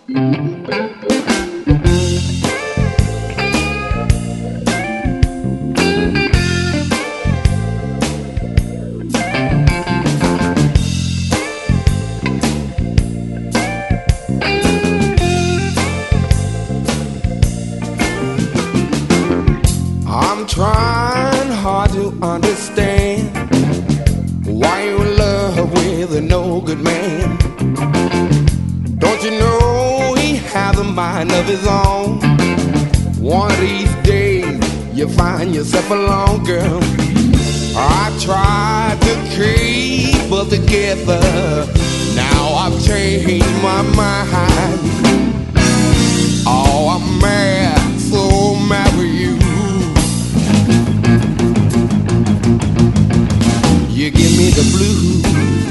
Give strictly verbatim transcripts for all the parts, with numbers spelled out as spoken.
I'm trying hard to understand why you're in love with a no good man. Don't you know he has a mind of his own? One of these days you find yourself alone, girl. I tried to keep us together. Now I've changed my mind. Oh, I'm mad, so mad with you. You give me the blues.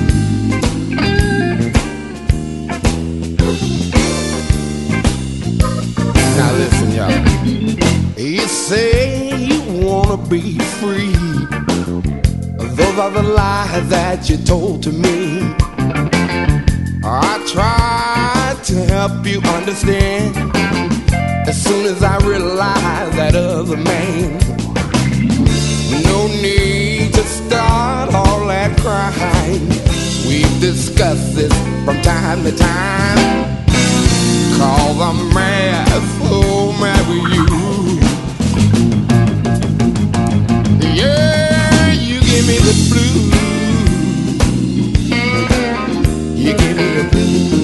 Now listen, y'all. You say you wanna be free. Those are the lies that you told to me. I tried to help you understand. As soon as I realized that other man. No need to start all that crying. We've discussed this from time to time. Cause I'm mad, so mad with you. Yeah, you give me the blues. You give me the blues.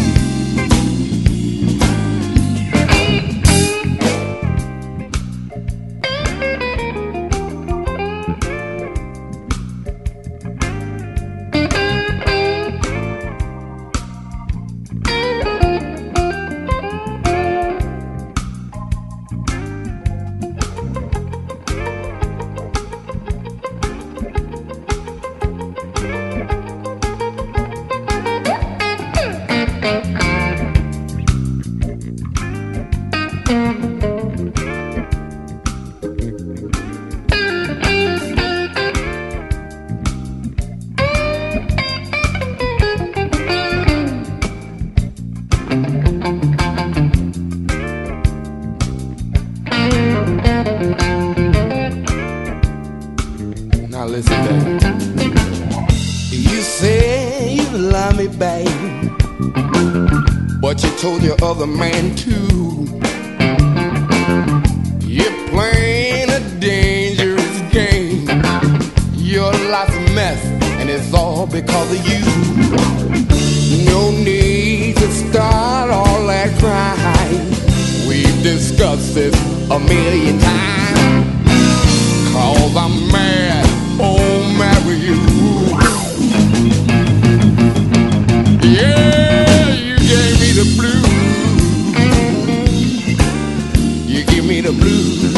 Now listen, baby. You say you love me, babe, but you told your other man too. You're playing a dangerous game. Your life's a mess, and it's all because of you. No need to start all that crying. We've discussed this a million times. Cause I'm mad, oh mad with you. Yeah, you gave me the blues. You give me the blues.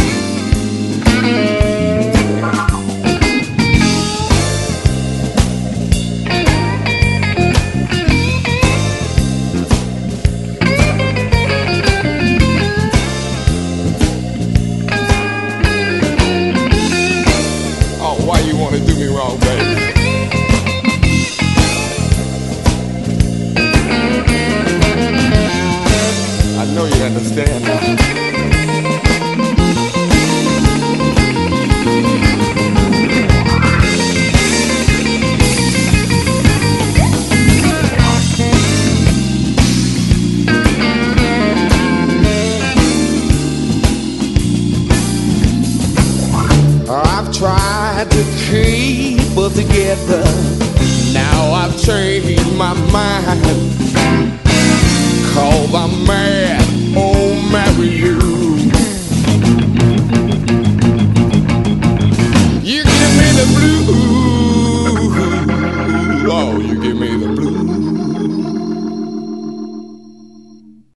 Why you wanna do me wrong, baby? I know you understand now. I've tried to keep us together. Now I've changed my mind.